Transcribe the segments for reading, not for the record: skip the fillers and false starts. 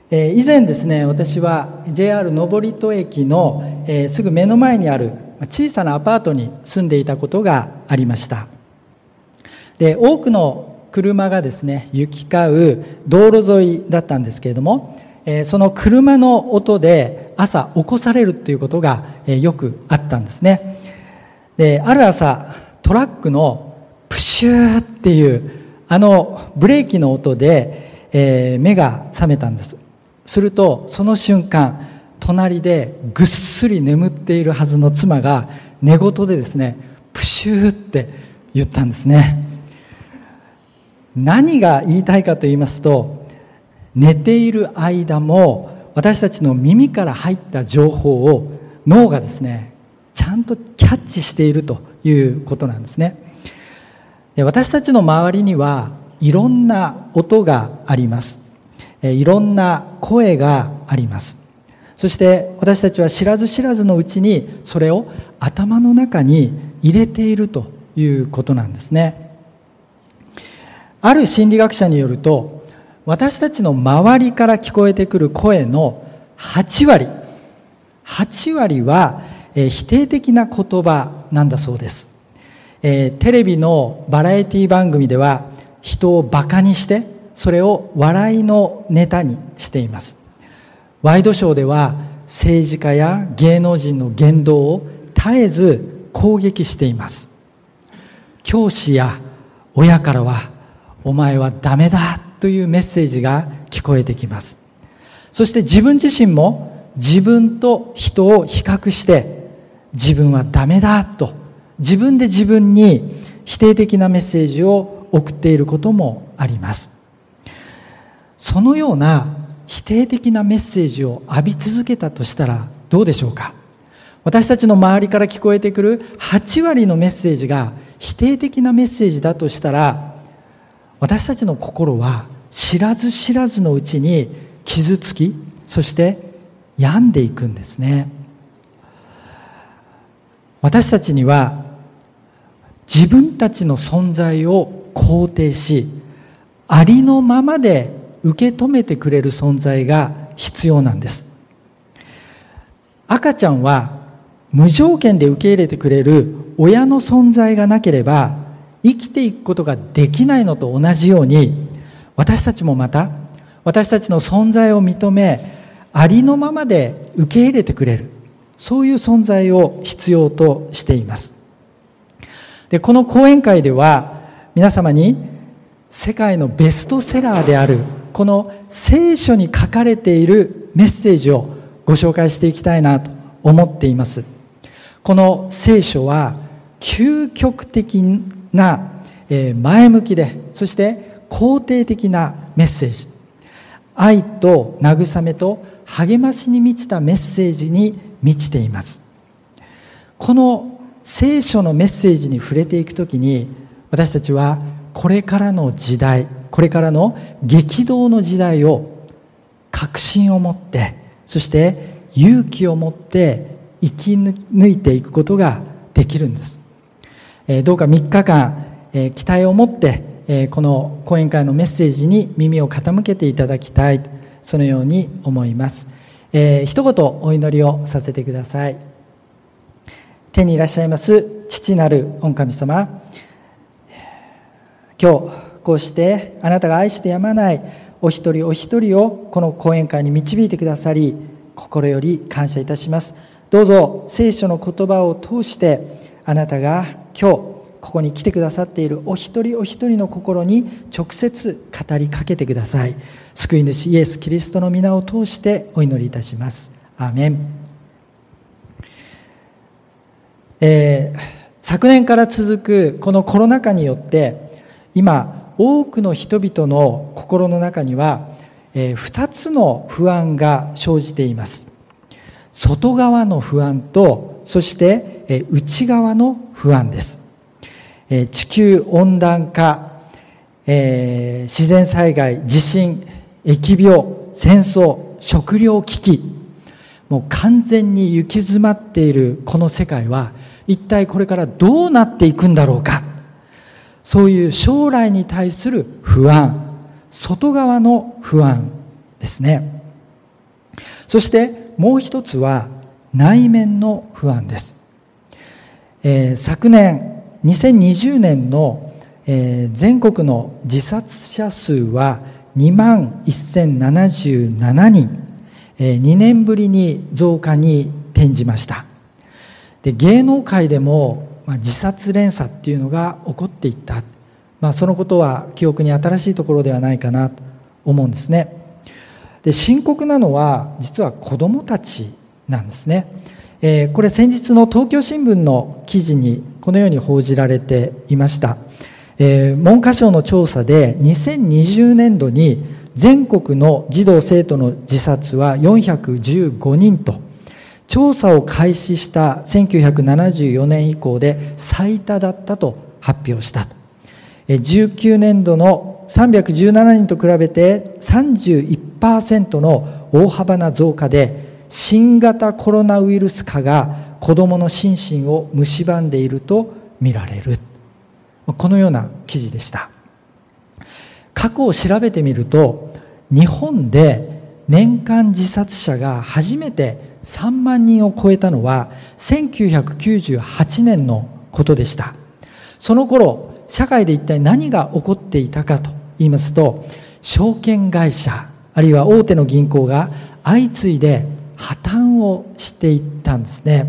以前ですね、私は JR 登戸駅のすぐ目の前にある小さなアパートに住んでいたことがありました。で、多くの車がですね行き交う道路沿いだったんですけれども、その車の音で朝起こされるということがよくあったんですね。で、ある朝トラックのプシューっていうブレーキの音で、目が覚めたんです。するとその瞬間、隣でぐっすり眠っているはずの妻が寝言でですね、プシューって言ったんですね。何が言いたいかと言いますと、寝ている間も私たちの耳から入った情報を脳がですねちゃんとキャッチしているということなんですね。で、私たちの周りにはいろんな音があります。いろんな声があります。そして私たちは知らず知らずのうちにそれを頭の中に入れているということなんですね。ある心理学者によると、私たちの周りから聞こえてくる声の8割は否定的な言葉なんだそうです。テレビのバラエティ番組では人をバカにしてそれを笑いのネタにしています。ワイドショーでは政治家や芸能人の言動を絶えず攻撃しています。教師や親からはお前はダメだというメッセージが聞こえてきます。そして自分自身も自分と人を比較して自分はダメだと自分で自分に否定的なメッセージを送っていることもあります。そのような否定的なメッセージを浴び続けたとしたらどうでしょうか。私たちの周りから聞こえてくる8割のメッセージが否定的なメッセージだとしたら、私たちの心は知らず知らずのうちに傷つき、そして病んでいくんですね。私たちには自分たちの存在を肯定し、ありのままで受け止めてくれる存在が必要なんです。赤ちゃんは無条件で受け入れてくれる親の存在がなければ生きていくことができないのと同じように、私たちもまた私たちの存在を認め、ありのままで受け入れてくれる、そういう存在を必要としています。で、この講演会では皆様に世界のベストセラーであるこの聖書に書かれているメッセージをご紹介していきたいなと思っています。この聖書は究極的な前向きで、そして肯定的なメッセージ、愛と慰めと励ましに満ちたメッセージに満ちています。この聖書のメッセージに触れていくときに、私たちはこれからの時代、これからの激動の時代を確信を持って、そして勇気を持って生き抜いていくことができるんです。どうか3日間期待を持ってこの講演会のメッセージに耳を傾けていただきたい、そのように思います。一言お祈りをさせてください。天にいらっしゃいます父なる御神様、今日こうしてあなたが愛してやまないお一人お一人をこの講演会に導いてくださり、心より感謝いたします。どうぞ聖書の言葉を通してあなたが今日ここに来てくださっているお一人お一人の心に直接語りかけてください。救い主イエス・キリストの皆を通してお祈りいたします。アーメン。昨年から続くこのコロナ禍によって今多くの人々の心の中には2つの不安が生じています。外側の不安と、そして内側の不安です。地球温暖化、自然災害、地震、疫病、戦争、食糧危機、もう完全に行き詰まっているこの世界は一体これからどうなっていくんだろうか。そういう将来に対する不安、外側の不安ですね。 そしてもう一つは内面の不安です。昨年2020年の、全国の自殺者数は2万1077人、2年ぶりに増加に転じました。で、芸能界でも、自殺連鎖っていうのが起こっていった、そのことは記憶に新しいところではないかなと思うんですね。で、深刻なのは実は子どもたちなんですね。これ先日の東京新聞の記事にこのように報じられていました。文科省の調査で2020年度に全国の児童生徒の自殺は415人と、調査を開始した1974年以降で最多だったと発表した。19年度の317人と比べて 31% の大幅な増加で、新型コロナウイルス化が子どもの心身を蝕んでいると見られる。このような記事でした。過去を調べてみると、日本で年間自殺者が初めて3万人を超えたのは1998年のことでした。その頃、社会で一体何が起こっていたかと言いますと、証券会社あるいは大手の銀行が相次いで破綻をしていったんですね。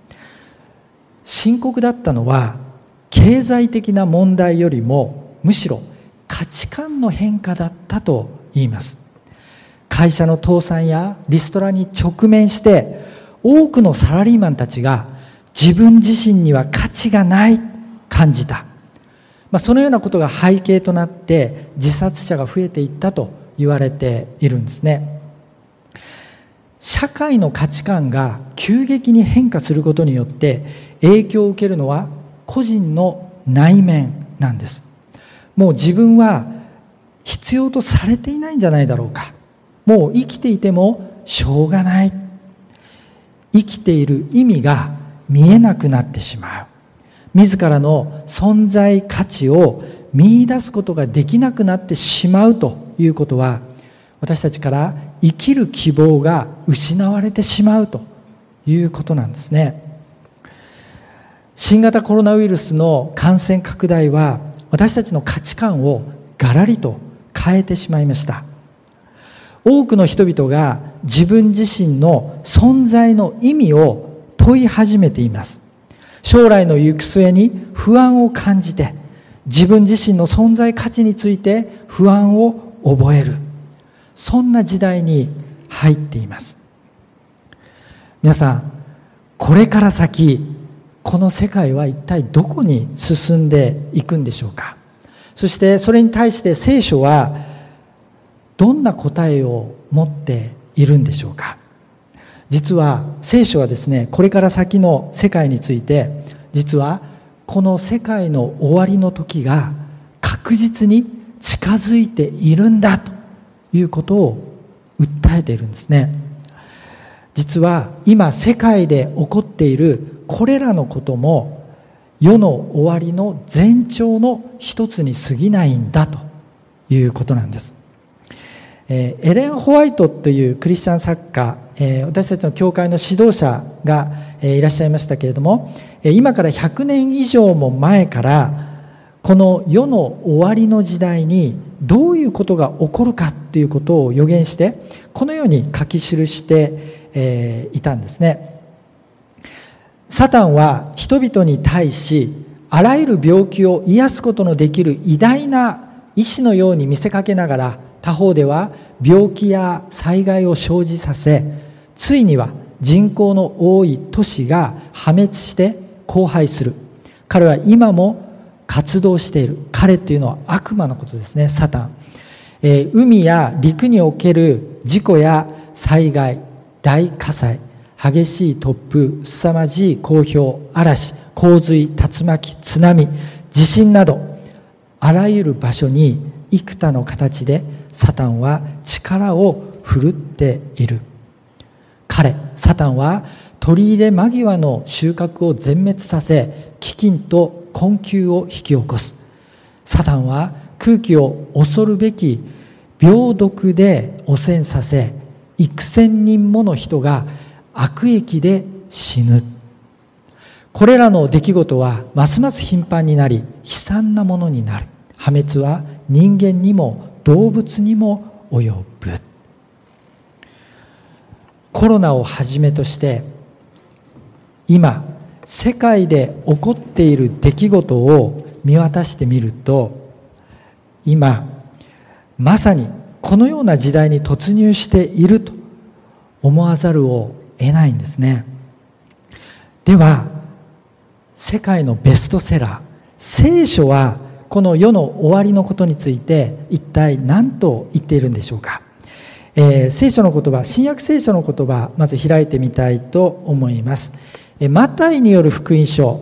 深刻だったのは経済的な問題よりもむしろ価値観の変化だったと言います。会社の倒産やリストラに直面して多くのサラリーマンたちが自分自身には価値がない感じた、そのようなことが背景となって自殺者が増えていったと言われているんですね。社会の価値観が急激に変化することによって影響を受けるのは個人の内面なんです。もう自分は必要とされていないんじゃないだろうか、もう生きていてもしょうがない、生きている意味が見えなくなってしまう、自らの存在価値を見出すことができなくなってしまうということは、私たちから生きる希望が失われてしまうということなんですね。新型コロナウイルスの感染拡大は私たちの価値観をガラリと変えてしまいました。多くの人々が自分自身の存在の意味を問い始めています。将来の行く末に不安を感じて、自分自身の存在価値について不安を覚える、そんな時代に入っています。皆さん、これから先この世界は一体どこに進んでいくんでしょうか。そしてそれに対して聖書はどんな答えを持っているんでしょうか。実は聖書はですね、これから先の世界について、実はこの世界の終わりの時が確実に近づいているんだということを訴えているんですね。実は今世界で起こっているこれらのことも世の終わりの前兆の一つに過ぎないんだということなんです。エレン・ホワイトというクリスチャン作家、私たちの教会の指導者がいらっしゃいましたけれども、今から100年以上も前からこの世の終わりの時代にどういうことが起こるかということを予言してこのように書き記していたんですね。サタンは人々に対しあらゆる病気を癒すことのできる偉大な医師のように見せかけながら、他方では病気や災害を生じさせ、ついには人口の多い都市が破滅して荒廃する。彼は今も活動している。彼っていうのは悪魔のことですね、サタン。海や陸における事故や災害、大火災、激しい突風、凄まじい降氷、嵐、洪水、竜巻、津波、地震など、あらゆる場所に幾多の形でサタンは力を振るっている。サタンは取り入れ間際の収穫を全滅させ、飢饉と困窮を引き起こす。サタンは空気を恐るべき病毒で汚染させ、 幾千人もの人が悪役で死ぬ。これらの出来事はますます頻繁になり、悲惨なものになる。破滅は人間にも動物にも及ぶ。コロナをはじめとして今世界で起こっている出来事を見渡してみると、今まさにこのような時代に突入していると思わざるを得ないんですね。では世界のベストセラー聖書はこの世の終わりのことについて一体何と言っているんでしょうか。聖書の言葉、新約聖書の言葉、まず開いてみたいと思います。マタイによる福音書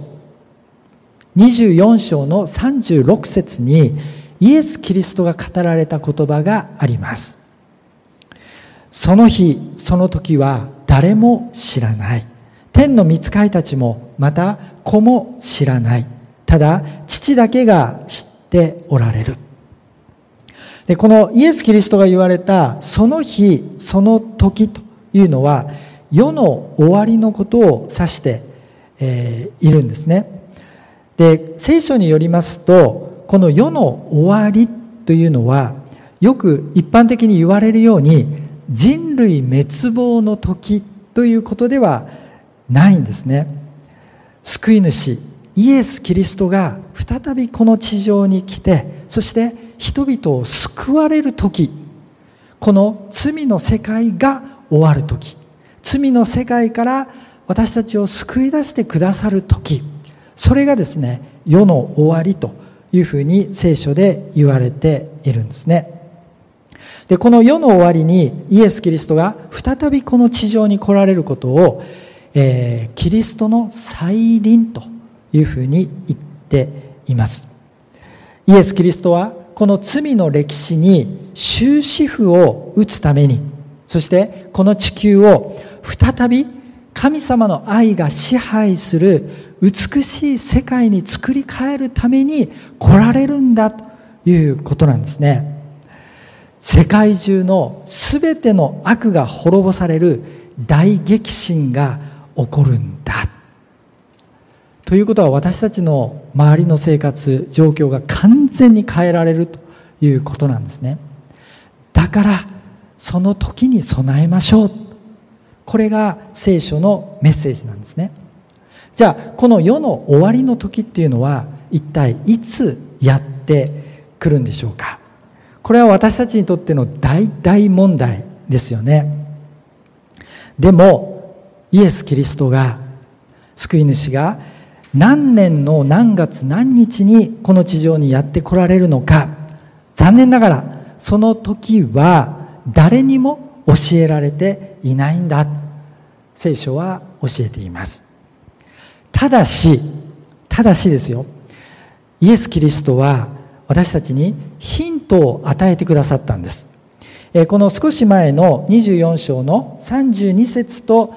24章の36節にイエス・キリストが語られた言葉があります。その日その時は誰も知らない。天の御使いたちもまた子も知らない。ただ父だけが知っておられる。でこのイエス・キリストが言われたその日その時というのは世の終わりのことを指して、いるんですね。で聖書によりますとこの世の終わりというのはよく一般的に言われるように人類滅亡の時ということではないんですね。救い主イエス・キリストが再びこの地上に来て、そして人々を救われる時、この罪の世界が終わる時、罪の世界から私たちを救い出してくださる時、それがですね世の終わりというふうに聖書で言われているんですね。でこの世の終わりにイエス・キリストが再びこの地上に来られることを、キリストの再臨というふうに言っています。イエス・キリストはこの罪の歴史に終止符を打つために、そしてこの地球を再び神様の愛が支配する美しい世界に作り変えるために来られるんだということなんですね。世界中のすべての悪が滅ぼされる大激震が起こるんだということは、私たちの周りの生活状況が完全に変えられるということなんですね。だからその時に備えましょう。これが聖書のメッセージなんですね。じゃあこの世の終わりの時っていうのは一体いつやってくるんでしょうか。これは私たちにとっての大大問題ですよね。でもイエス・キリストが、救い主が何年の何月何日にこの地上にやって来られるのか、残念ながらその時は誰にも教えられていないんだ、聖書は教えています。ただしですよ、イエス・キリストは私たちにヒントを与えてくださったんです。この少し前の24章の32節と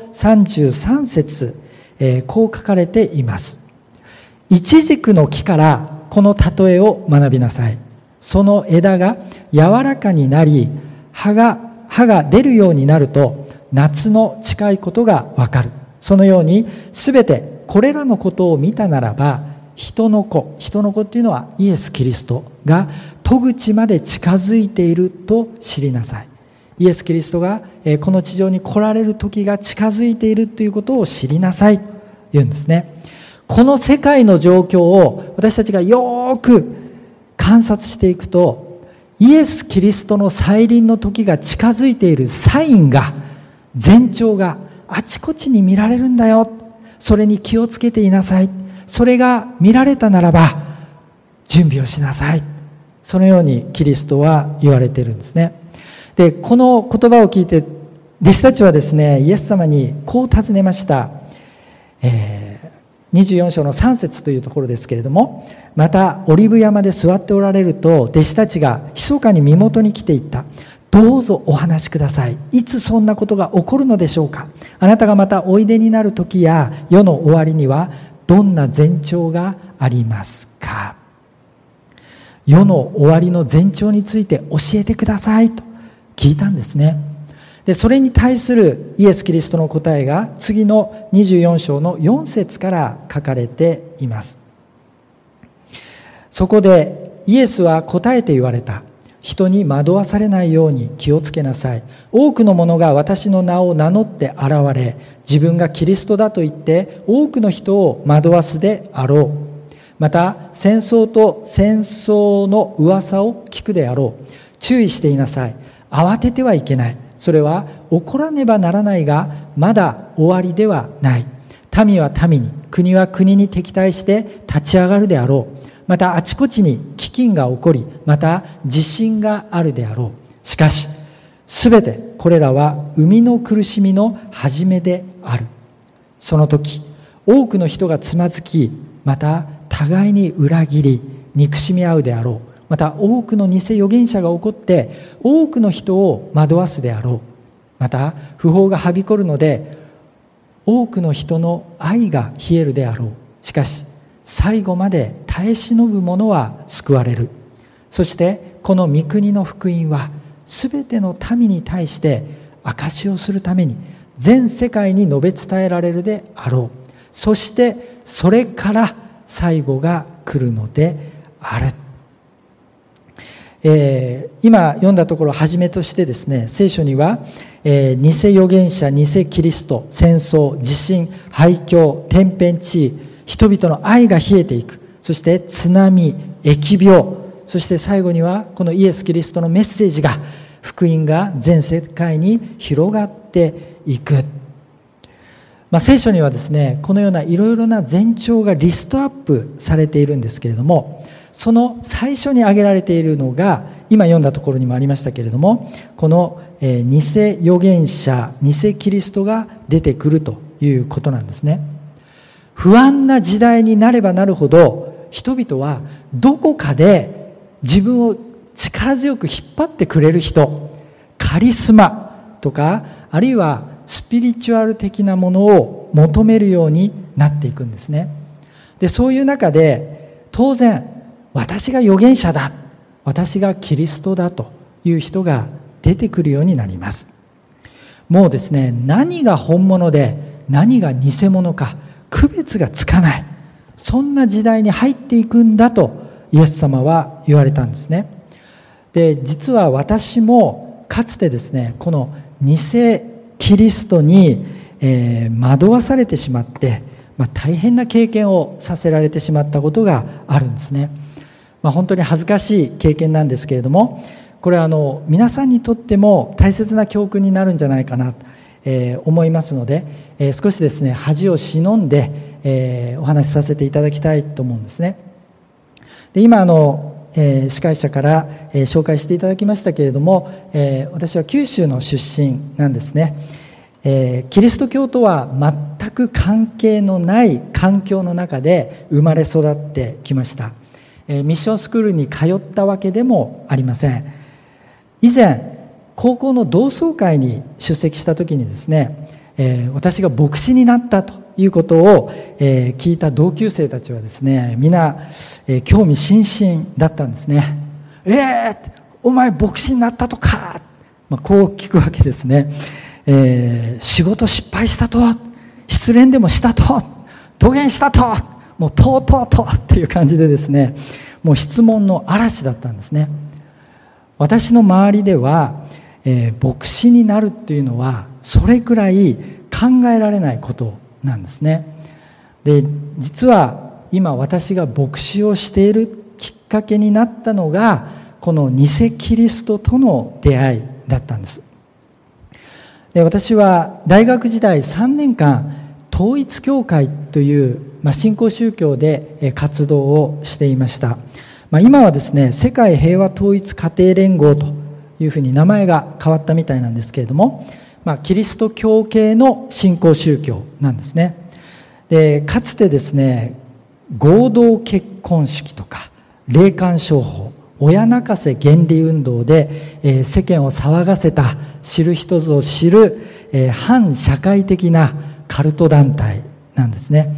33節、こう書かれています。イチジクの木からこの例えを学びなさい。その枝が柔らかになり葉が出るようになると夏の近いことがわかる。そのようにすべてこれらのことを見たならば、人の子っていうのはイエス・キリストが戸口まで近づいていると知りなさい。イエス・キリストがこの地上に来られる時が近づいているということを知りなさいと言うんですね。この世界の状況を私たちがよく観察していくと、イエス・キリストの再臨の時が近づいているサインが、前兆があちこちに見られるんだよ。それに気をつけていなさい。それが見られたならば準備をしなさい。そのようにキリストは言われているんですね。でこの言葉を聞いて弟子たちはですね、イエス様にこう尋ねました。24章の3節というところですけれども、またオリブ山で座っておられると弟子たちが密かに身元に来ていった。どうぞお話しください。いつそんなことが起こるのでしょうか。あなたがまたおいでになる時や世の終わりにはどんな前兆がありますか。世の終わりの前兆について教えてくださいと聞いたんですね。 でそれに対するイエス・キリストの答えが次の24章の4節から書かれています。そこでイエスは答えて言われた。人に惑わされないように気をつけなさい。多くの者が私の名を名乗って現れ、自分がキリストだと言って多くの人を惑わすであろう。また戦争と戦争の噂を聞くであろう。注意していなさい。慌ててはいけない。それは起こらねばならないが、まだ終わりではない。民は民に、国は国に敵対して立ち上がるであろう。またあちこちに飢饉が起こり、また地震があるであろう。しかしすべてこれらは生みの苦しみの始めである。その時多くの人がつまずき、また互いに裏切り憎しみ合うであろう。また多くの偽預言者が起こって多くの人を惑わすであろう。また不法がはびこるので多くの人の愛が冷えるであろう。しかし最後まで耐え忍ぶ者は救われる。そしてこの御国の福音はすべての民に対して証しをするために全世界に述べ伝えられるであろう。そしてそれから最後が来るのである。今読んだところをはじめとしてですね、聖書には、偽預言者、偽キリスト、戦争、地震、廃墟、天変地異、人々の愛が冷えていく、そして津波、疫病、そして最後にはこのイエス・キリストのメッセージが、福音が全世界に広がっていく。聖書にはですね、このようないろいろな前兆がリストアップされているんですけれども、その最初に挙げられているのが今読んだところにもありましたけれども、この偽預言者、偽キリストが出てくるということなんですね。不安な時代になればなるほど、人々はどこかで自分を力強く引っ張ってくれる人、カリスマとか、あるいはスピリチュアル的なものを求めるようになっていくんですね。で、そういう中で当然私が預言者だ、私がキリストだという人が出てくるようになります。もうですね、何が本物で何が偽物か区別がつかない、そんな時代に入っていくんだとイエス様は言われたんですね。で、実は私もかつてですね、この偽キリストに、惑わされてしまって、大変な経験をさせられてしまったことがあるんですね。本当に恥ずかしい経験なんですけれども、これは皆さんにとっても大切な教訓になるんじゃないかなと、思いますので、少しですね恥を忍んで、お話しさせていただきたいと思うんですね。で、今司会者から、紹介していただきましたけれども、私は九州の出身なんですね。キリスト教とは全く関係のない環境の中で生まれ育ってきました。ミッションスクールに通ったわけでもありません。以前高校の同窓会に出席した時にですね、私が牧師になったということを、聞いた同級生たちはですね、みんな、興味津々だったんですね。お前牧師になったとか、こう聞くわけですね。仕事失敗したと、失恋でもしたと、土下したと、もうとうとうとっていう感じでですね、もう質問の嵐だったんですね。私の周りでは、牧師になるっていうのはそれくらい考えられないことなんですね。で、実は今私が牧師をしているきっかけになったのがこの偽キリストとの出会いだったんです。で、私は大学時代3年間統一教会という新興宗教で活動をしていました。今はですね、世界平和統一家庭連合というふうに名前が変わったみたいなんですけれども、キリスト教系の新興宗教なんですね。で、かつてですね、合同結婚式とか霊感商法、親泣かせ原理運動で、世間を騒がせた知る人ぞ知る、反社会的なカルト団体なんですね。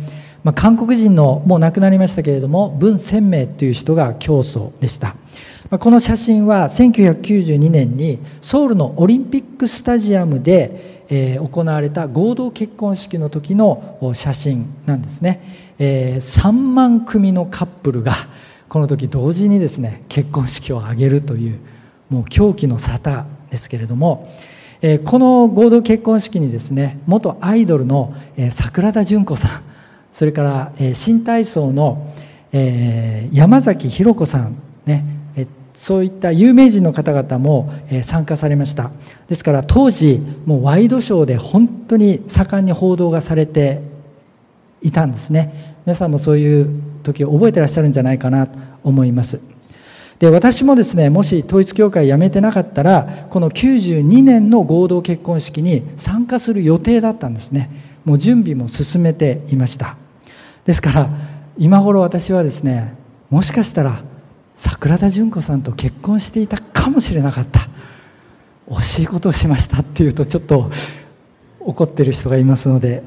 韓国人のもう亡くなりましたけれども文鮮明という人が教祖でした。この写真は1992年にソウルのオリンピックスタジアムで行われた合同結婚式の時の写真なんですね。3万組のカップルがこの時同時にですね結婚式を挙げるというもう狂気の沙汰ですけれども、この合同結婚式にですね元アイドルの桜田淳子さん、それから新体操の山崎弘子さんね、そういった有名人の方々も参加されました。ですから当時もうワイドショーで本当に盛んに報道がされていたんですね。皆さんもそういう時を覚えてらっしゃるんじゃないかなと思います。で、私もですねもし統一教会辞めてなかったらこの92年の合同結婚式に参加する予定だったんですね。もう準備も進めていました。ですから今頃私はですねもしかしたら桜田淳子さんと結婚していたかもしれなかった、惜しいことをしましたっていうとちょっと怒ってる人がいますので、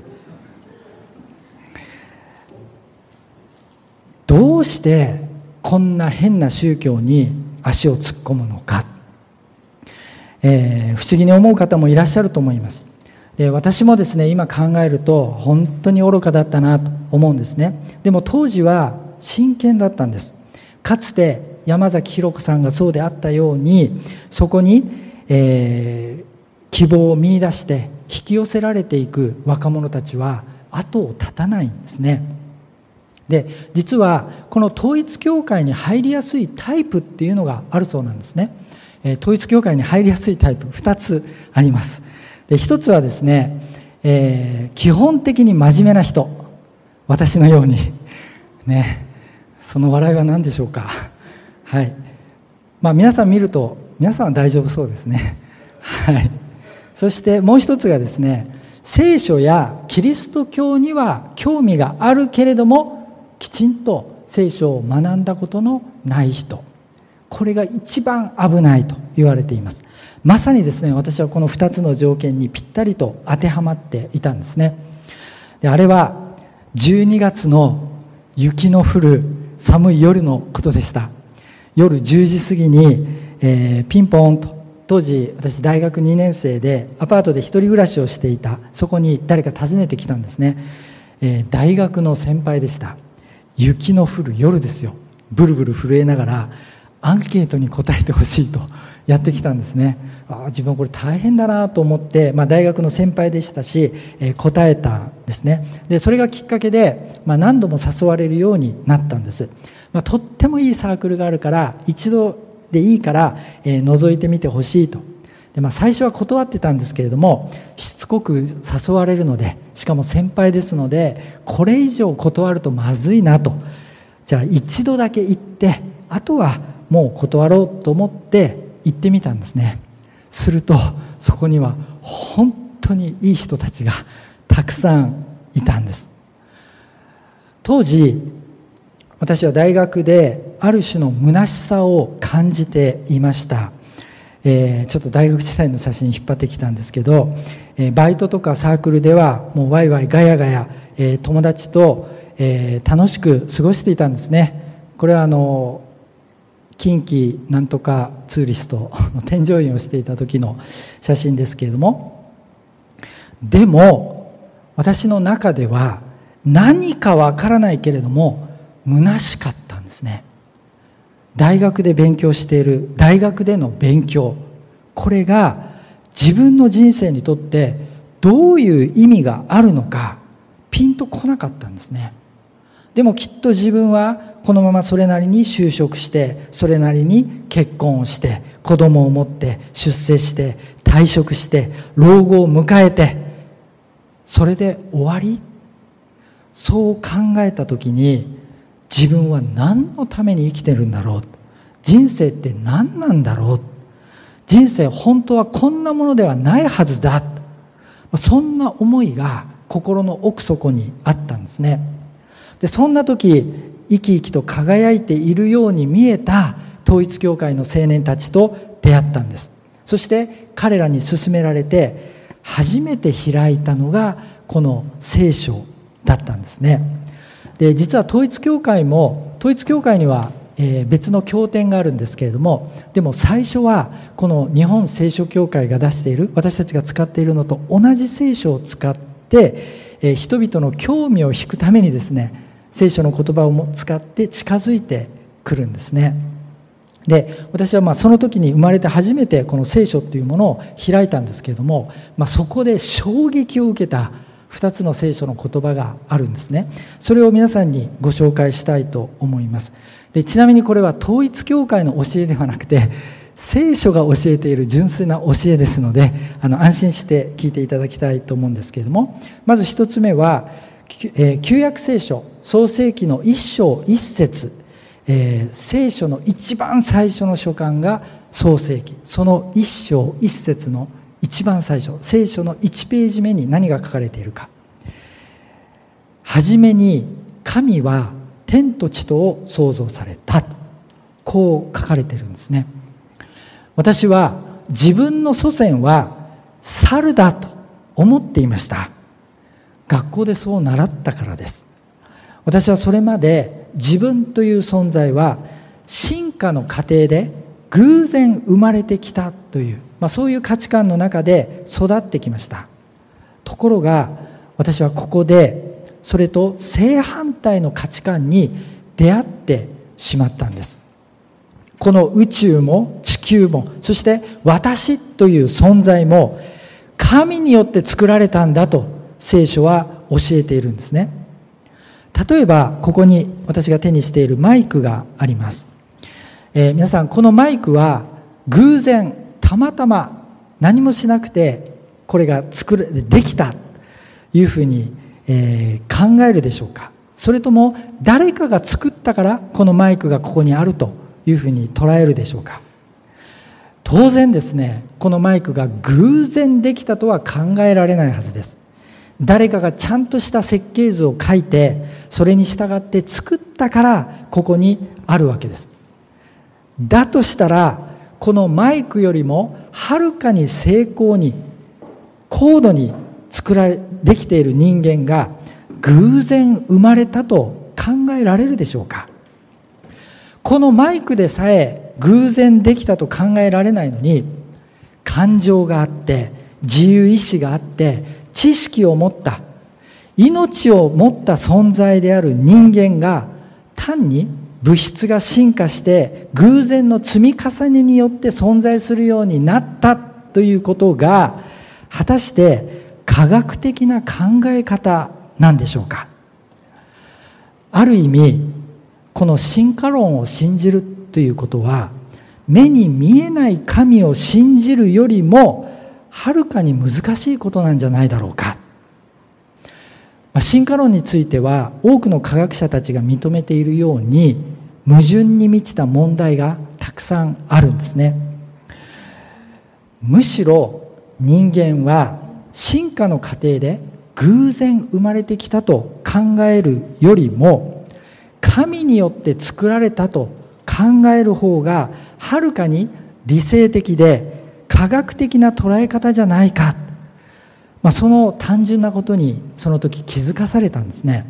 どうしてこんな変な宗教に足を突っ込むのか、不思議に思う方もいらっしゃると思います。で、私もですね今考えると本当に愚かだったなと思うんですね。でも当時は真剣だったんです。かつて山崎弘子さんがそうであったようにそこに、希望を見出して引き寄せられていく若者たちは後を絶たないんですね。で、実はこの統一教会に入りやすいタイプっていうのがあるそうなんですね。統一教会に入りやすいタイプ2つあります。で、1つはですね、基本的に真面目な人、私のようにね、その笑いは何でしょうか。はい、皆さん見ると皆さんは大丈夫そうですね。はい。そしてもう一つがですね、聖書やキリスト教には興味があるけれどもきちんと聖書を学んだことのない人、これが一番危ないと言われています。まさにですね私はこの2つの条件にぴったりと当てはまっていたんですね。で、あれは12月の雪の降る寒い夜のことでした。夜10時過ぎに、ピンポンと、当時私大学2年生でアパートで一人暮らしをしていた、そこに誰か訪ねてきたんですね。大学の先輩でした。雪の降る夜ですよ。ブルブル震えながらアンケートに答えてほしいとやってきたんですね。自分はこれ大変だなと思って、大学の先輩でしたし、答えたんですね。で、それがきっかけで、何度も誘われるようになったんです。とってもいいサークルがあるから一度でいいから、覗いてみてほしいと。で、最初は断ってたんですけれどもしつこく誘われるので、しかも先輩ですのでこれ以上断るとまずいなと、じゃあ一度だけ行ってあとはもう断ろうと思って行ってみたんですね。するとそこには本当にいい人たちがたくさんいたんです。当時私は大学である種の虚しさを感じていました。ちょっと大学時代の写真引っ張ってきたんですけど、バイトとかサークルではもうワイワイガヤガヤ、友達と、楽しく過ごしていたんですね。これは近畿なんとかツーリストの添乗員をしていた時の写真ですけれども、でも私の中では何かわからないけれども虚しかったんですね。大学で勉強している大学での勉強、これが自分の人生にとってどういう意味があるのかピンとこなかったんですね。でもきっと自分はこのままそれなりに就職してそれなりに結婚をして子供を持って出世して退職して老後を迎えてそれで終わり、そう考えた時に自分は何のために生きてるんだろう、人生って何なんだろう、人生本当はこんなものではないはずだ、そんな思いが心の奥底にあったんですね。で、そんな時生き生きと輝いているように見えた統一教会の青年たちと出会ったんです。そして彼らに勧められて初めて開いたのがこの聖書だったんですね。 で実は統一教会には別の経典があるんですけれども、でも最初はこの日本聖書協会が出している、私たちが使っているのと同じ聖書を使って人々の興味を引くためにですね、聖書の言葉を使って近づいてくるんですね。で私はその時に生まれて初めてこの聖書というものを開いたんですけれども、そこで衝撃を受けた2つの聖書の言葉があるんですね。それを皆さんにご紹介したいと思います。でちなみにこれは統一教会の教えではなくて、聖書が教えている純粋な教えですので、安心して聞いていただきたいと思うんですけれども、まず1つ目は旧約聖書創世記の1章1節、聖書の一番最初の書簡が創世記、その1章1節の一番最初、聖書の1ページ目に何が書かれているか。はじめに神は天と地とを創造された、こう書かれているんですね。私は自分の祖先は猿だと思っていました。学校でそう習ったからです。私はそれまで自分という存在は進化の過程で偶然生まれてきたという、そういう価値観の中で育ってきました。ところが私はここでそれと正反対の価値観に出会ってしまったんです。この宇宙も地球も、そして私という存在も神によって作られたんだと聖書は教えているんですね。例えばここに私が手にしているマイクがあります。皆さん、このマイクは偶然たまたま何もしなくてこれができたというふうに、考えるでしょうか。それとも誰かが作ったからこのマイクがここにあるというふうに捉えるでしょうか。当然ですね、このマイクが偶然できたとは考えられないはずです。誰かがちゃんとした設計図を描いて、それに従って作ったからここにあるわけです。だとしたらこのマイクよりもはるかに精巧に高度にできている人間が偶然生まれたと考えられるでしょうか。このマイクでさえ偶然できたと考えられないのに、感情があって自由意志があって知識を持った命を持った存在である人間が単に物質が進化して偶然の積み重ねによって存在するようになったということが果たして科学的な考え方なんでしょうか。ある意味この進化論を信じるということは、目に見えない神を信じるよりもはるかに難しいことなんじゃないだろうか。進化論については多くの科学者たちが認めているように矛盾に満ちた問題がたくさんあるんですね。むしろ人間は進化の過程で偶然生まれてきたと考えるよりも、神によって作られたと考える方がはるかに理性的で科学的な捉え方じゃないか、その単純なことにその時気づかされたんですね。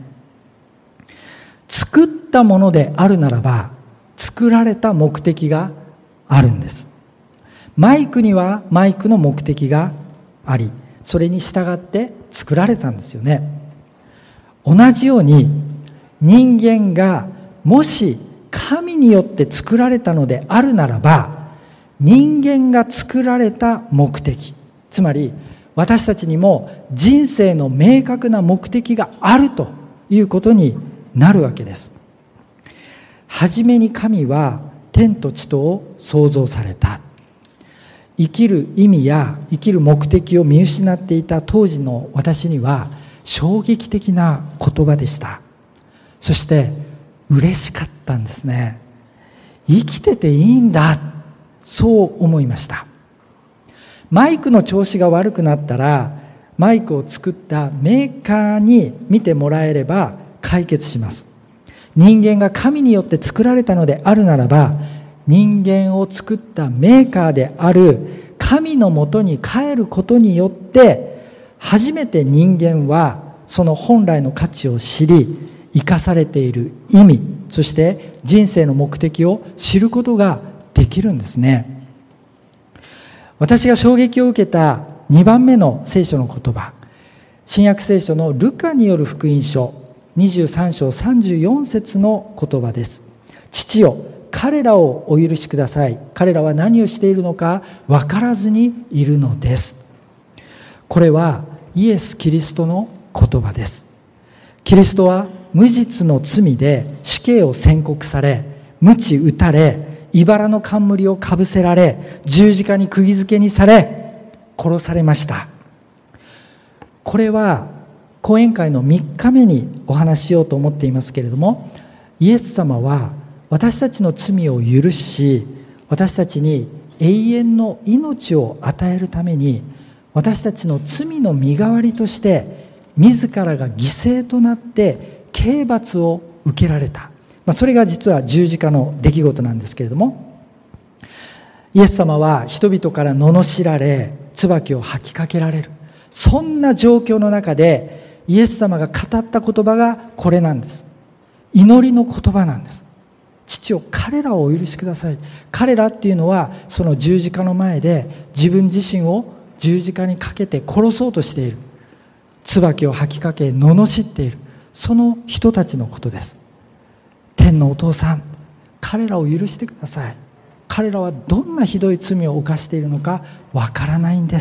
作ったものであるならば作られた目的があるんです。マイクにはマイクの目的があり、それに従って作られたんですよね。同じように人間がもし神によって作られたのであるならば、人間が作られた目的、つまり私たちにも人生の明確な目的があるということになるわけです。はじめに神は天と地とを創造された。生きる意味や生きる目的を見失っていた当時の私には衝撃的な言葉でした。そして嬉しかったんですね。生きてていいんだ、そう思いました。マイクの調子が悪くなったらマイクを作ったメーカーに見てもらえれば解決します。人間が神によって作られたのであるならば、人間を作ったメーカーである神のもとに帰ることによって初めて人間はその本来の価値を知り、 生かされている意味、そして人生の目的を知ることができるんですね。私が衝撃を受けた2番目の聖書の言葉、新約聖書のルカによる福音書23章34節の言葉です。父よ、彼らをお許しください。彼らは何をしているのか分からずにいるのです。これはイエス・キリストの言葉です。キリストは無実の罪で死刑を宣告され、鞭打たれ、茨の冠をかぶせられ、十字架に釘付けにされ、殺されました。これは講演会の3日目にお話ししようと思っていますけれども、イエス様は私たちの罪を許し、私たちに永遠の命を与えるために、私たちの罪の身代わりとして自らが犠牲となって刑罰を受けられた、それが実は十字架の出来事なんですけれども、イエス様は人々から罵られ、椿を吐きかけられる、そんな状況の中でイエス様が語った言葉がこれなんです。祈りの言葉なんです。父よ、彼らをお許しください。彼らっていうのはその十字架の前で自分自身を十字架にかけて殺そうとしている、椿を吐きかけ罵っている、その人たちのことです。天のお父さん、彼らを許してください。彼らはどんなひどい罪を犯しているのかわからないんです。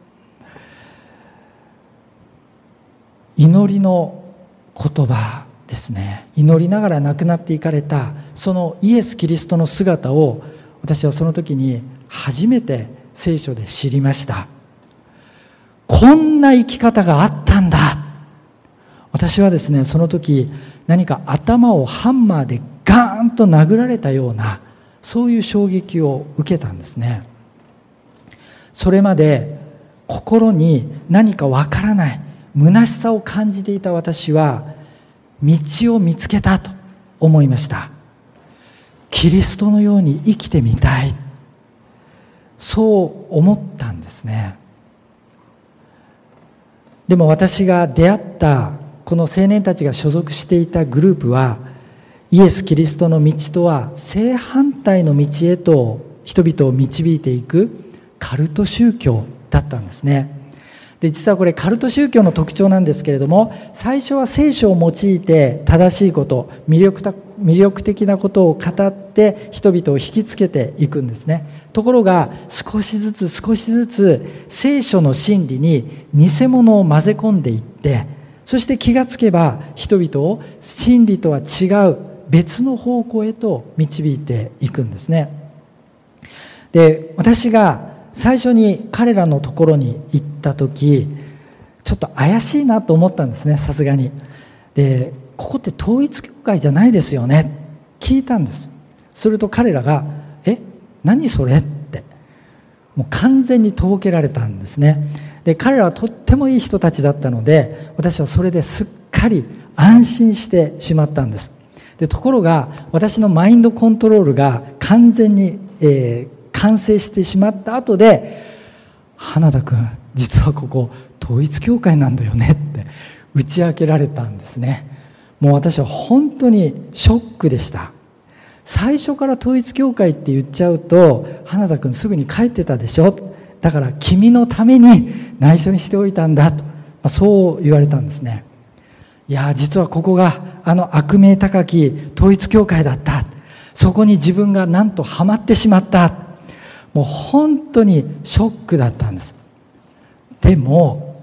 祈りの言葉ですね。祈りながら亡くなっていかれたそのイエス・キリストの姿を、私はその時に初めて聖書で知りました。こんな生き方があったんだ。私はですね、その時何か頭をハンマーでガーンと殴られたような、そういう衝撃を受けたんですね。それまで心に何かわからない虚しさを感じていた私は、道を見つけたと思いました。キリストのように生きてみたい、そう思ったんですね。でも私が出会ったこの青年たちが所属していたグループは、イエス・キリストの道とは正反対の道へと人々を導いていくカルト宗教だったんですね。で、実はこれカルト宗教の特徴なんですけれども、最初は聖書を用いて正しいこと、魅力的なことを語って人々を引きつけていくんですね。ところが少しずつ聖書の真理に偽物を混ぜ込んでいって、そして気がつけば人々を真理とは違う別の方向へと導いていくんですね。で、私が最初に彼らのところに行った時、ちょっと怪しいなと思ったんですね、さすがに。で、ここって統一教会じゃないですよね、聞いたんです。すると彼らが何それって、もう完全にとぼけられたんですね。で、彼らはとってもいい人たちだったので、私はそれですっかり安心してしまったんです。で、ところが私のマインドコントロールが完全に、完成してしまった後で、花田君、実はここ統一教会なんだよねって打ち明けられたんですね。もう私は本当にショックでした。最初から統一教会って言っちゃうと、花田君すぐに帰ってたでしょ、だから君のために内緒にしておいたんだと、そう言われたんですね。いや、実はここが悪名高き統一教会だった、そこに自分がなんとハマってしまった、もう本当にショックだったんです。でも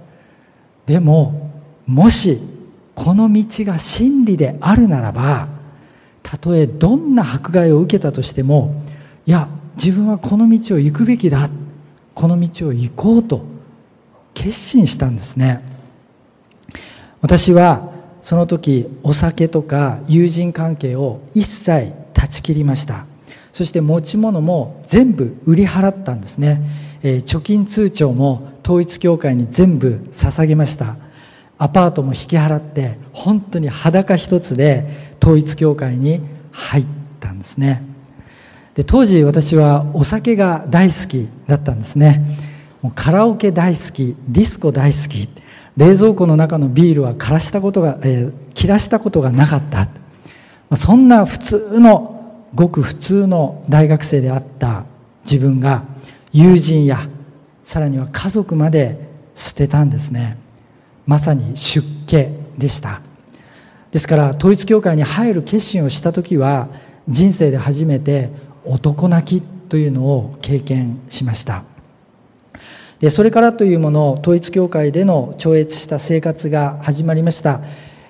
もしこの道が真理であるならば、たとえどんな迫害を受けたとしても、いや、自分はこの道を行くべきだ、この道を行こうと決心したんですね。私はその時お酒とか友人関係を一切断ち切りました。そして持ち物も全部売り払ったんですね。貯金通帳も統一教会に全部捧げました。アパートも引き払って本当に裸一つで統一教会に入ったんですね。で、当時私はお酒が大好きだったんですね。もうカラオケ大好き、ディスコ大好き、 冷蔵庫の中のビールは切らしたことがなかった。そんなごく普通の大学生であった自分が友人やさらには家族まで捨てたんですね。まさに出家でした。ですから統一教会に入る決心をした時は、人生で初めて男泣きというのを経験しました。でそれからというもの、統一教会での超越した生活が始まりました。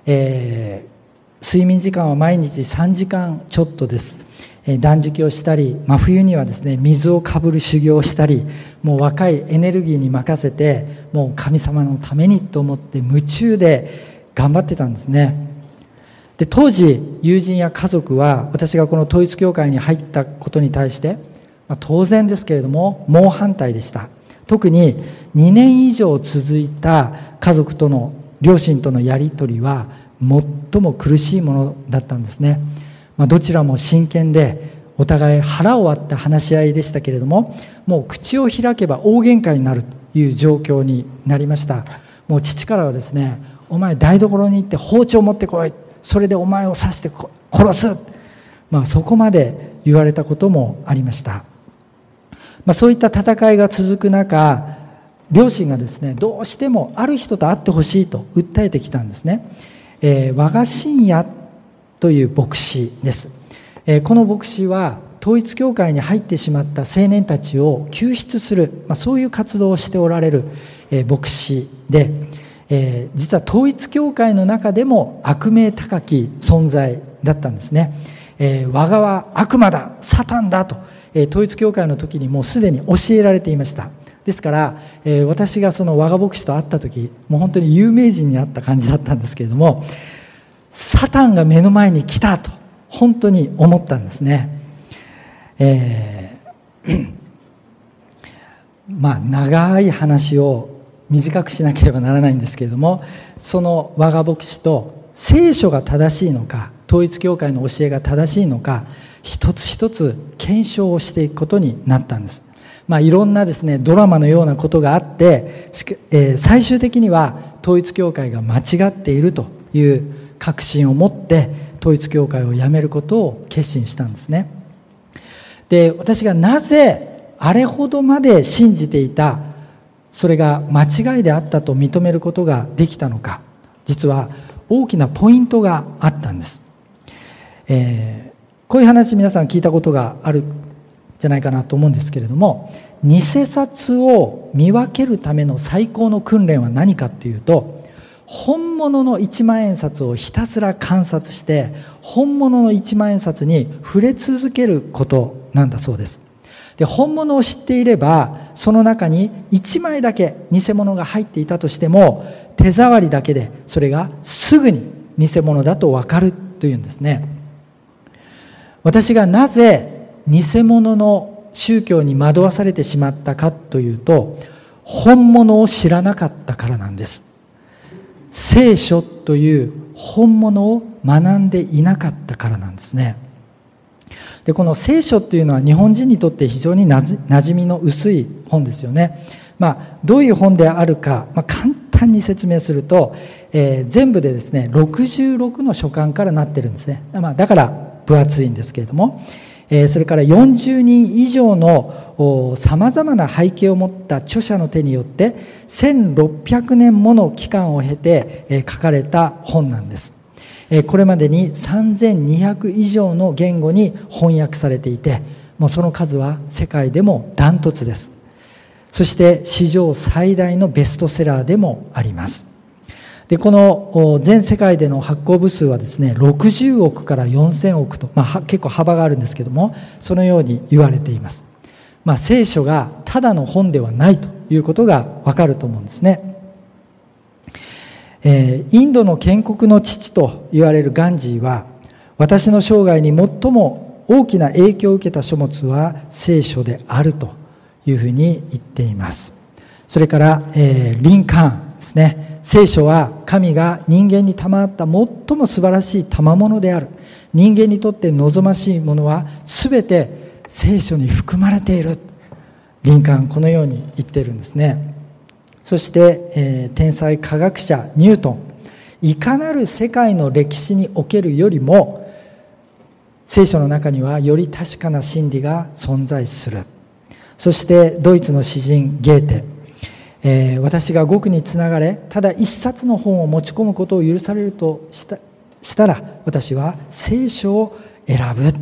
睡眠時間は毎日3時間ちょっとです。断食をしたり、真冬にはですね、水をかぶる修行をしたり、もう若いエネルギーに任せて、もう神様のためにと思って夢中で頑張ってたんですね。で当時友人や家族は私がこの統一教会に入ったことに対して、当然ですけれども猛反対でした。特に2年以上続いた家族との両親とのやり取りは最も苦しいものだったんですね。どちらも真剣でお互い腹を割った話し合いでしたけれども、もう口を開けば大喧嘩になるという状況になりました。もう父からはですね、お前台所に行って包丁を持ってこい、それでお前を刺して殺す、そこまで言われたこともありました。そういった戦いが続く中、両親がですね、どうしてもある人と会ってほしいと訴えてきたんですね。和賀信也という牧師です。この牧師は統一教会に入ってしまった青年たちを救出する、そういう活動をしておられる牧師で、実は統一教会の中でも悪名高き存在だったんですね。我がは悪魔だ、サタンだと、統一教会の時にもうすでに教えられていました。ですから、私がその我が牧師と会った時、もう本当に有名人に会った感じだったんですけれども、サタンが目の前に来たと本当に思ったんですね。長い話を短くしなければならないんですけれども、その我が牧師と聖書が正しいのか、統一教会の教えが正しいのか、一つ一つ検証をしていくことになったんです。いろんなですね、ドラマのようなことがあって、最終的には統一教会が間違っているという確信を持って統一教会を辞めることを決心したんですね。で、私がなぜあれほどまで信じていた、それが間違いであったと認めることができたのか、実は大きなポイントがあったんです。こういう話皆さん聞いたことがあるんじゃないかなと思うんですけれども、偽札を見分けるための最高の訓練は何かというと、本物の1万円札をひたすら観察して本物の1万円札に触れ続けることなんだそうです。で、本物を知っていればその中に1枚だけ偽物が入っていたとしても、手触りだけでそれがすぐに偽物だと分かるというんですね。私がなぜ偽物の宗教に惑わされてしまったかというと、本物を知らなかったからなんです。聖書という本物を学んでいなかったからなんですね。で、この聖書というのは日本人にとって非常に馴染みの薄い本ですよね。どういう本であるか、簡単に説明すると、全部でですね66の書簡からなってるんですね。だから分厚いんですけれども、それから40人以上のさまざまな背景を持った著者の手によって1600年もの期間を経て書かれた本なんです。これまでに3200以上の言語に翻訳されていて、もうその数は世界でもダントツです。そして史上最大のベストセラーでもあります。で、この全世界での発行部数はですね60億から4000億と、結構幅があるんですけども、そのように言われています。聖書がただの本ではないということがわかると思うんですね。インドの建国の父と言われるガンジーは、私の生涯に最も大きな影響を受けた書物は聖書であるというふうに言っています。それから、リンカーンですね。聖書は神が人間に賜った最も素晴らしい賜物である。人間にとって望ましいものは全て聖書に含まれている。リンカーンこのように言っているんですね。 そして、天才科学者ニュートン、いかなる世界の歴史におけるよりも聖書の中にはより確かな真理が存在する。そしてドイツの詩人ゲーテ、私が語句につながれただ一冊の本を持ち込むことを許されるとしたら私は聖書を選ぶ。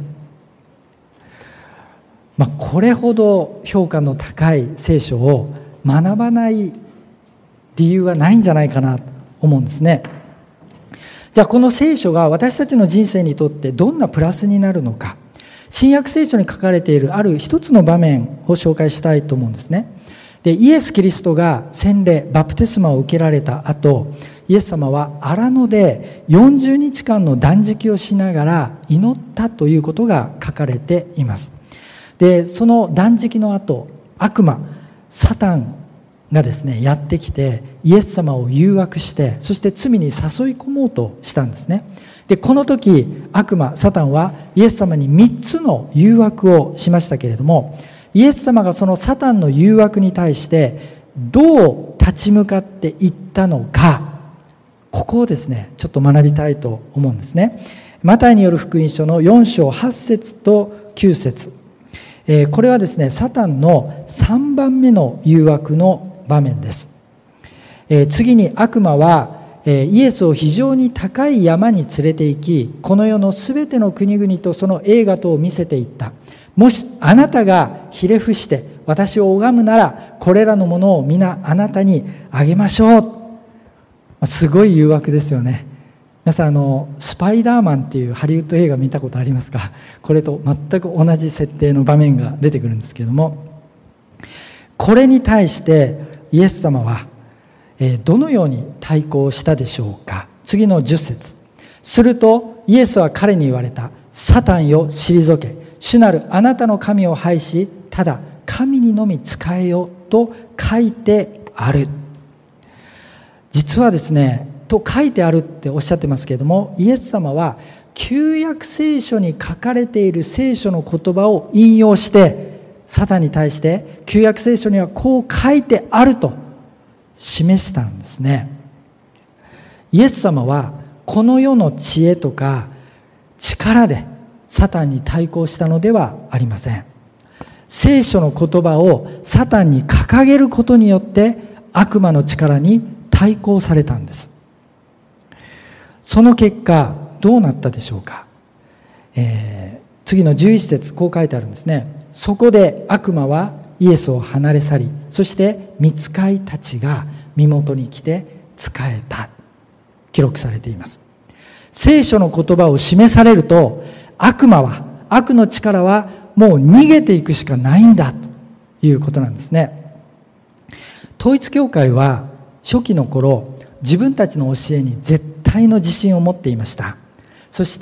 これほど評価の高い聖書を学ばない理由はないんじゃないかなと思うんですね。じゃあこの聖書が私たちの人生にとってどんなプラスになるのか、新約聖書に書かれているある一つの場面を紹介したいと思うんですね。で、イエス・キリストが洗礼バプテスマを受けられた後、イエス様は荒野で40日間の断食をしながら祈ったということが書かれています。で、その断食の後、悪魔サタンがですねやってきてイエス様を誘惑して、そして罪に誘い込もうとしたんですね。で、この時悪魔サタンはイエス様に3つの誘惑をしましたけれども、イエス様がそのサタンの誘惑に対してどう立ち向かっていったのか、ここをですねちょっと学びたいと思うんですね。マタイによる福音書の4章8節と9節、これはですねサタンの3番目の誘惑の場面です。次に悪魔はイエスを非常に高い山に連れて行き、この世のすべての国々とその栄華とを見せていった。もしあなたがひれ伏して私を拝むなら、これらのものを皆あなたにあげましょう。すごい誘惑ですよね。皆さんスパイダーマンっていうハリウッド映画見たことありますか？これと全く同じ設定の場面が出てくるんですけれども、これに対してイエス様はどのように対抗したでしょうか。次の10節。するとイエスは彼に言われた。サタンよ退け、主なるあなたの神を拝し、ただ神にのみ仕えよと書いてある。実はですね、と書いてあるっておっしゃってますけれども、イエス様は旧約聖書に書かれている聖書の言葉を引用してサタンに対して旧約聖書にはこう書いてあると示したんですね。イエス様はこの世の知恵とか力でサタンに対抗したのではありません。聖書の言葉をサタンに掲げることによって悪魔の力に対抗されたんです。その結果どうなったでしょうか。次の11節、こう書いてあるんですね。そこで悪魔はイエスを離れ去り、そして御使いたちが身元に来て仕えた、記録されています。聖書の言葉を示されると、悪の力はもう逃げていくしかないんだということなんですね。統一教会は初期の頃、自分たちの教えに絶対の自信を持っていました。そして、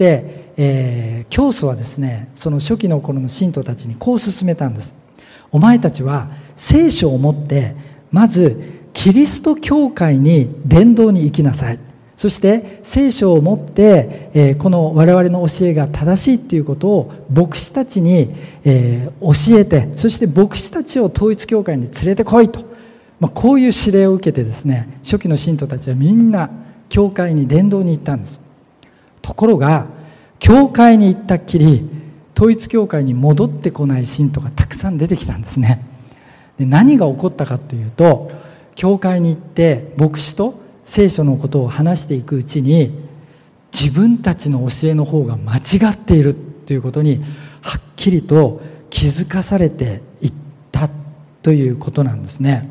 教祖はですね、その初期の頃の信徒たちにこう勧めたんです。お前たちは聖書を持ってまずキリスト教会に伝道に行きなさい。そして聖書を持って、この我々の教えが正しいということを牧師たちに、教えて、そして牧師たちを統一教会に連れてこいと、こういう指令を受けてですね、初期の信徒たちはみんな教会に伝道に行ったんです。ところが教会に行ったっきり統一教会に戻ってこない信徒がたくさん出てきたんですね。で、何が起こったかというと、教会に行って牧師と聖書のことを話していくうちに、自分たちの教えの方が間違っているということにはっきりと気づかされていったということなんですね。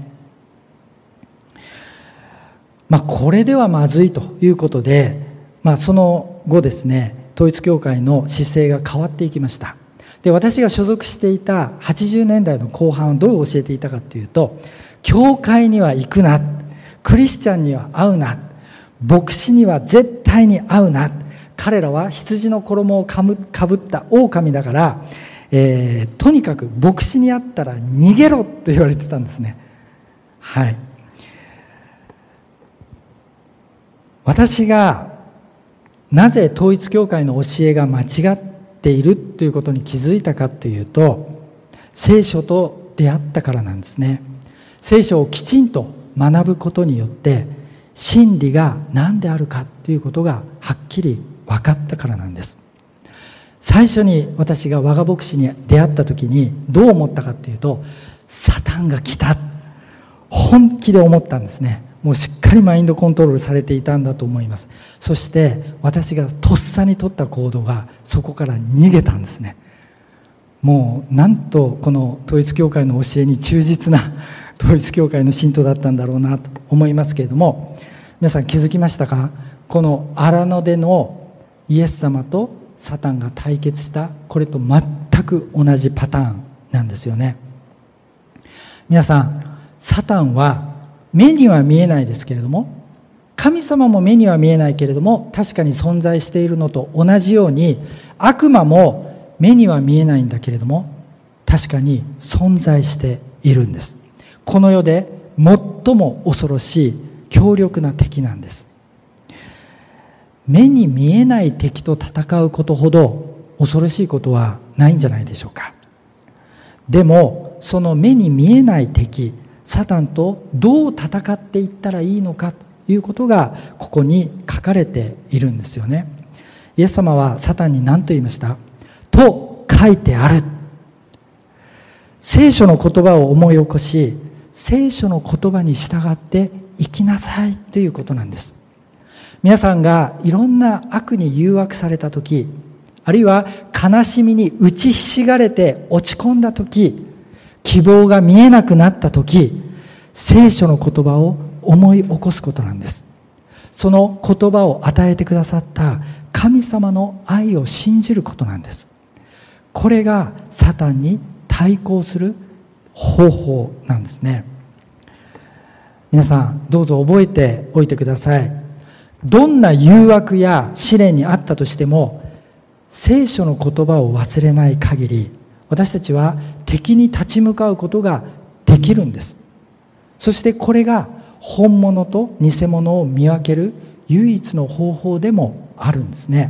これではまずいということで、その後ですね、統一教会の姿勢が変わっていきました。で、私が所属していた80年代の後半はどう教えていたかというと、教会には行くな、クリスチャンには会うな、牧師には絶対に会うな、彼らは羊の衣をかぶった狼だから、とにかく牧師に会ったら逃げろと言われてたんですね。はい。私がなぜ統一教会の教えが間違っているということに気づいたかというと、聖書と出会ったからなんですね。聖書をきちんと学ぶことによって真理が何であるかということがはっきり分かったからなんです。最初に私が我が牧師に出会った時にどう思ったかというと、サタンが来た、本気で思ったんですね。もうしっかりマインドコントロールされていたんだと思います。そして私がとっさに取った行動がそこから逃げたんですね。もうなんとこの統一教会の教えに忠実な統一教会の信徒だったんだろうなと思いますけれども、皆さん気づきましたか？この荒野でのイエス様とサタンが対決した、これと全く同じパターンなんですよね。皆さん、サタンは目には見えないですけれども、神様も目には見えないけれども確かに存在しているのと同じように、悪魔も目には見えないんだけれども確かに存在しているんです。この世で最も恐ろしい強力な敵なんです。目に見えない敵と戦うことほど恐ろしいことはないんじゃないでしょうか。でもその目に見えない敵サタンとどう戦っていったらいいのかということがここに書かれているんですよね。イエス様はサタンに何と言いました？と書いてある。聖書の言葉を思い起こし、聖書の言葉に従って生きなさいということなんです。皆さんがいろんな悪に誘惑された時、あるいは悲しみに打ちひしがれて落ち込んだ時、希望が見えなくなった時、聖書の言葉を思い起こすことなんです。その言葉を与えてくださった神様の愛を信じることなんです。これがサタンに対抗する方法なんですね。皆さんどうぞ覚えておいてください。どんな誘惑や試練にあったとしても、聖書の言葉を忘れない限り、私たちは敵に立ち向かうことができるんです。そしてこれが本物と偽物を見分ける唯一の方法でもあるんですね。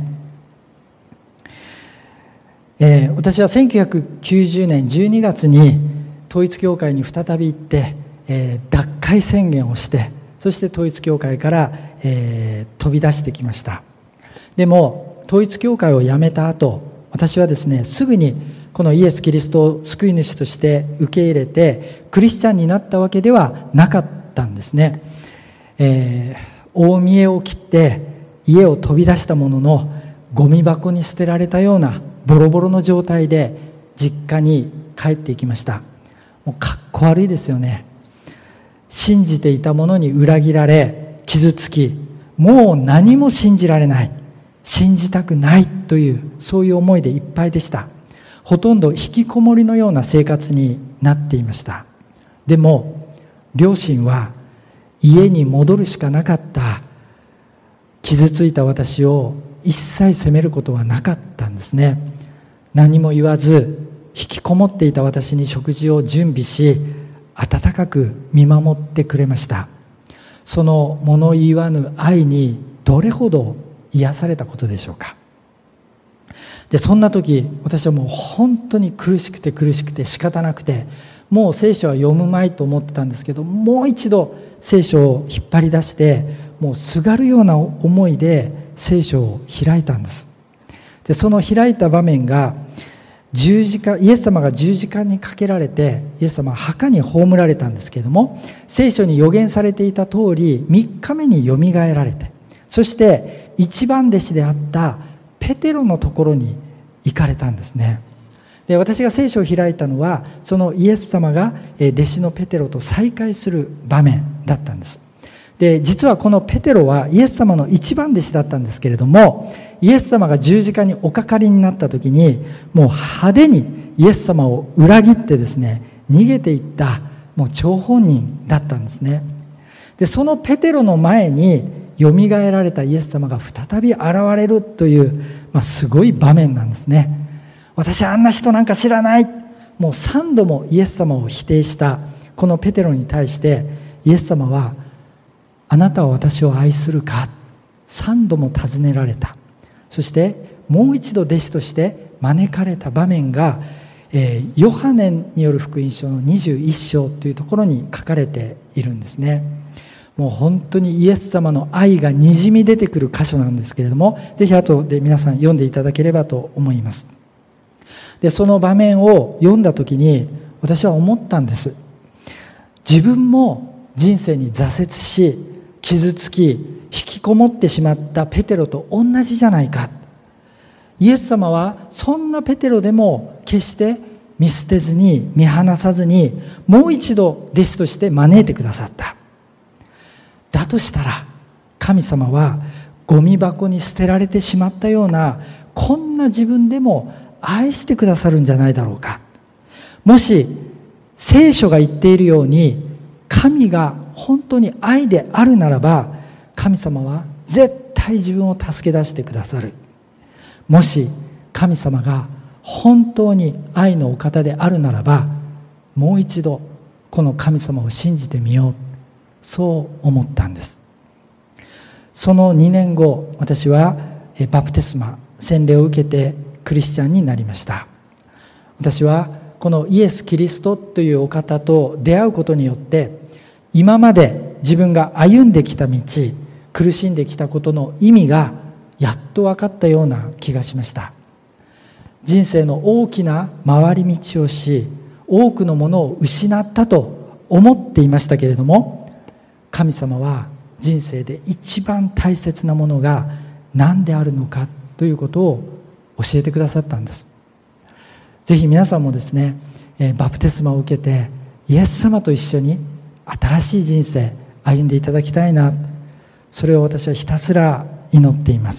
私は1990年12月に統一教会に再び行って、脱会宣言をして、そして統一教会から、飛び出してきました。でも統一教会を辞めた後、私はですね、すぐにこのイエス・キリストを救い主として受け入れてクリスチャンになったわけではなかったんですね。大見栄を切って家を飛び出したものの、ゴミ箱に捨てられたようなボロボロの状態で実家に帰っていきました。もうかっこ悪いですよね。信じていたものに裏切られ傷つき、もう何も信じられない、信じたくないという、そういう思いでいっぱいでした。ほとんど引きこもりのような生活になっていました。でも両親は家に戻るしかなかった。傷ついた私を一切責めることはなかったんですね。何も言わず引きこもっていた私に食事を準備し、温かく見守ってくれました。その物言わぬ愛にどれほど癒されたことでしょうか。でそんな時、私はもう本当に苦しくて仕方なくて、もう聖書は読むまいと思ってたんですけど、もう一度聖書を引っ張り出して、もうすがるような思いで聖書を開いたんです。でその開いた場面が、イエス様が十字架にかけられて、イエス様は墓に葬られたんですけれども、聖書に予言されていた通り3日目によみがえられて、そして一番弟子であったペテロのところに行かれたんですね。で私が聖書を開いたのは、そのイエス様が弟子のペテロと再会する場面だったんです。で実はこのペテロはイエス様の一番弟子だったんですけれども、イエス様が十字架におかかりになった時に、もう派手にイエス様を裏切ってですね、逃げていったもう張本人だったんですね。でそのペテロの前によみがえられたイエス様が再び現れるという、すごい場面なんですね。私はあんな人なんか知らない、もう3度もイエス様を否定したこのペテロに対して、イエス様は、あなたは私を愛するか、3度も尋ねられた。そしてもう一度弟子として招かれた場面が、 ヨハネによる福音書の21章というところに書かれているんですね。もう本当にイエス様の愛がにじみ出てくる箇所なんですけれども、ぜひ後で皆さん読んでいただければと思います。でその場面を読んだ時に私は思ったんです。自分も人生に挫折し傷つき引きこもってしまったペテロと同じじゃないか。イエス様はそんなペテロでも決して見捨てずに見放さずにもう一度弟子として招いてくださった。だとしたら神様はゴミ箱に捨てられてしまったようなこんな自分でも愛してくださるんじゃないだろうか。もし聖書が言っているように神が本当に愛であるならば、神様は絶対自分を助け出してくださる。もし神様が本当に愛のお方であるならば、もう一度この神様を信じてみよう、そう思ったんです。その2年後、私はバプテスマ洗礼を受けてクリスチャンになりました。私はこのイエス・キリストというお方と出会うことによって、今まで自分が歩んできた道、苦しんできたことの意味がやっと分かったような気がしました。人生の大きな回り道をし、多くのものを失ったと思っていましたけれども、神様は人生で一番大切なものが何であるのかということを教えてくださったんです。ぜひ皆さんもですね、バプテスマを受けてイエス様と一緒に新しい人生歩んでいただきたいな、それを私はひたすら祈っています。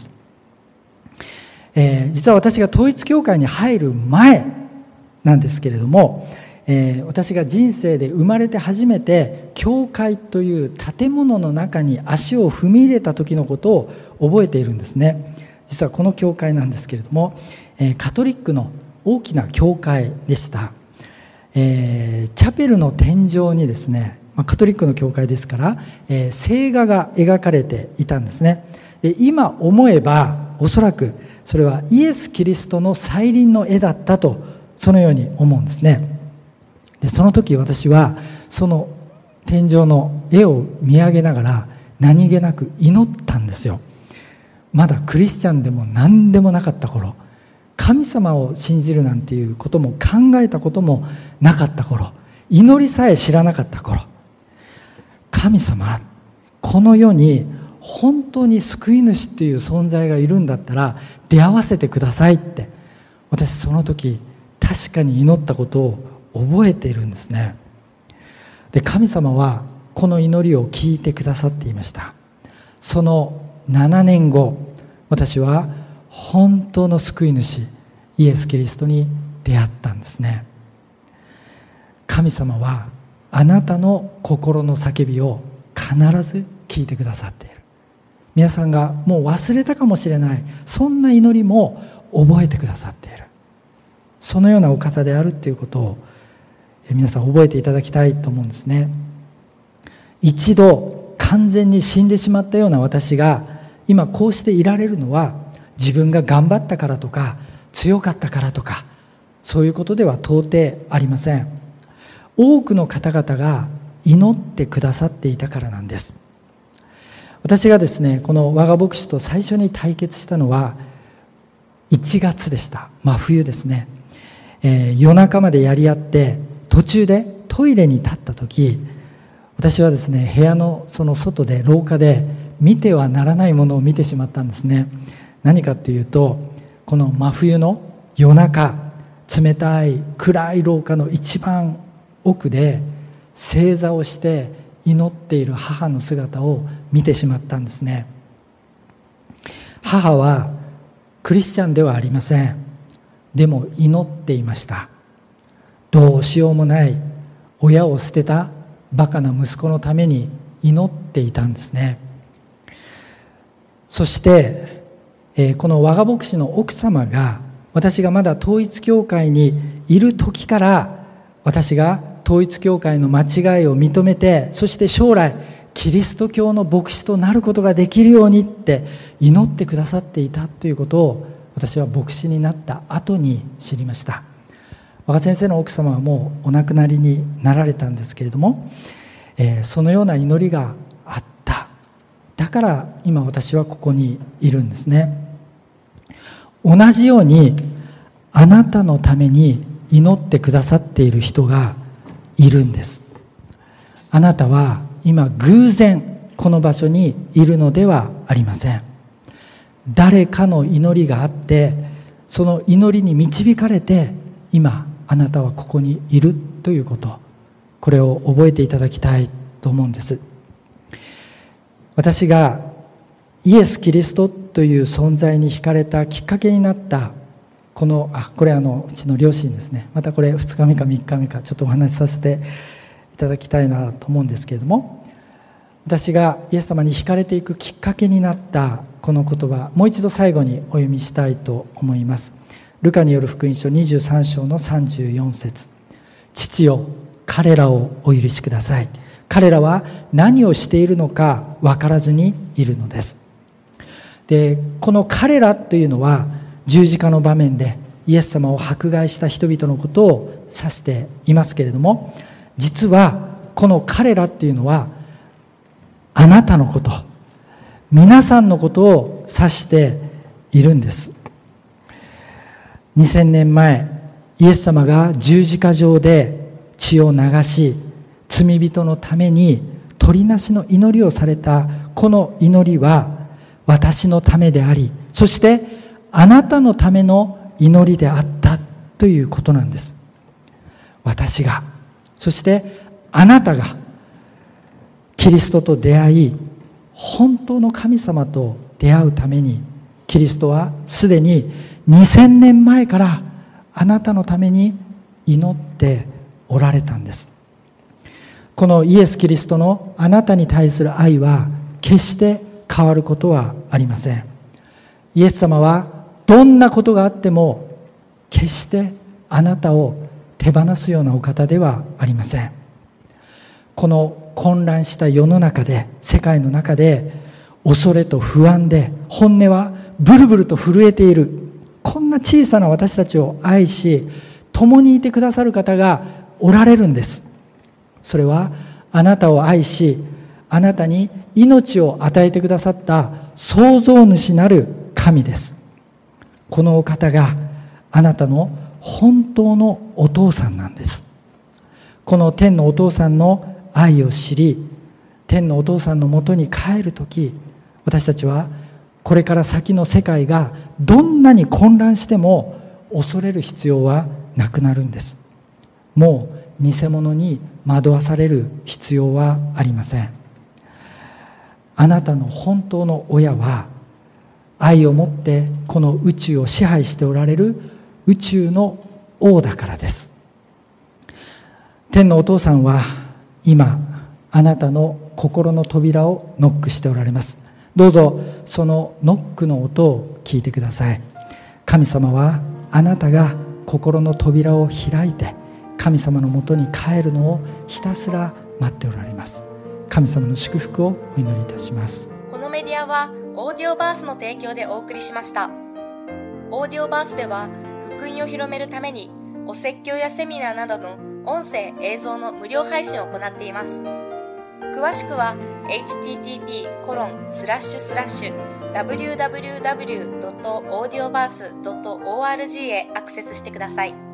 実は私が統一教会に入る前なんですけれども、私が人生で生まれて初めて教会という建物の中に足を踏み入れた時のことを覚えているんですね。実はこの教会なんですけれども、カトリックの大きな教会でした。チャペルの天井にですね、カトリックの教会ですから、聖画が描かれていたんですね。で今思えばおそらくそれはイエス・キリストの再臨の絵だったと、そのように思うんですね。でその時私はその天井の絵を見上げながら何気なく祈ったんですよ。まだクリスチャンでも何でもなかった頃、神様を信じるなんていうことも考えたこともなかった頃、祈りさえ知らなかった頃、神様、この世に本当に救い主っていう存在がいるんだったら出会わせてくださいって、私その時確かに祈ったことを覚えているんですね。で神様はこの祈りを聞いてくださっていました。その7年後、私は本当の救い主イエス・キリストに出会ったんですね。神様はあなたの心の叫びを必ず聞いてくださっている。皆さんがもう忘れたかもしれないそんな祈りも覚えてくださっている、そのようなお方であるということを皆さん覚えていただきたいと思うんですね。一度完全に死んでしまったような私が今こうしていられるのは、自分が頑張ったからとか強かったからとかそういうことでは到底ありません。多くの方々が祈ってくださっていたからなんです。私がですね、この我が牧師と最初に対決したのは1月でした。真冬ですね。夜中までやり合って、途中でトイレに立った時、私はですね、部屋のその外で廊下で見てはならないものを見てしまったんですね。何かっていうと、この真冬の夜中、冷たい暗い廊下の一番奥で正座をして祈っている母の姿を見てしまったんですね。母はクリスチャンではありません。でも祈っていました。どうしようもない親を捨てたバカな息子のために祈っていたんですね。そして、この我が牧師の奥様が、私がまだ統一教会にいる時から私が統一教会の間違いを認めて、そして将来キリスト教の牧師となることができるようにって祈ってくださっていたということを、私は牧師になった後に知りました。 若先生の奥様はもうお亡くなりになられたんですけれども、そのような祈りがあった。だから今私はここにいるんですね。同じようにあなたのために祈ってくださっている人がいるんです。あなたは今偶然この場所にいるのではありません。誰かの祈りがあって、その祈りに導かれて今あなたはここにいるということ、これを覚えていただきたいと思うんです。私がイエス・キリストという存在に惹かれたきっかけになったこれうちの両親ですね。またこれ2日目か3日目かちょっとお話しさせていただきたいなと思うんですけれども、私がイエス様に惹かれていくきっかけになったこの言葉、もう一度最後にお読みしたいと思います。ルカによる福音書23章の34節。父よ、彼らをお許しください。彼らは何をしているのか分からずにいるのです。で、この彼らというのは十字架の場面でイエス様を迫害した人々のことを指していますけれども、実はこの彼らというのはあなたのこと、皆さんのことを指しているんです。2000年前、イエス様が十字架上で血を流し、罪人のために取りなしの祈りをされたこの祈りは私のためであり、そしてあなたのための祈りであったということなんです。私が、そしてあなたがキリストと出会い、本当の神様と出会うために、キリストはすでに2000年前からあなたのために祈っておられたんです。このイエス・キリストのあなたに対する愛は決して変わることはありません。イエス様はどんなことがあっても決してあなたを手放すようなお方ではありません。この混乱した世の中で、世界の中で恐れと不安で本音はブルブルと震えている、こんな小さな私たちを愛し共にいてくださる方がおられるんです。それはあなたを愛し、あなたに命を与えてくださった創造主なる神です。このお方があなたの本当のお父さんなんです。この天のお父さんの愛を知り、天のお父さんのもとに帰るとき、私たちはこれから先の世界がどんなに混乱しても恐れる必要はなくなるんです。もう偽物に惑わされる必要はありません。あなたの本当の親は愛を持ってこの宇宙を支配しておられる宇宙の王だからです。天のお父さんは今あなたの心の扉をノックしておられます。どうぞそのノックの音を聞いてください。神様はあなたが心の扉を開いて神様のもとに帰るのをひたすら待っておられます。神様の祝福をお祈りいたします。 このメディアはオーディオバースの提供でお送りしました。オーディオバースでは福音を広めるためにお説教やセミナーなどの音声映像の無料配信を行っています。詳しくは http://www.audioverse.org へアクセスしてください。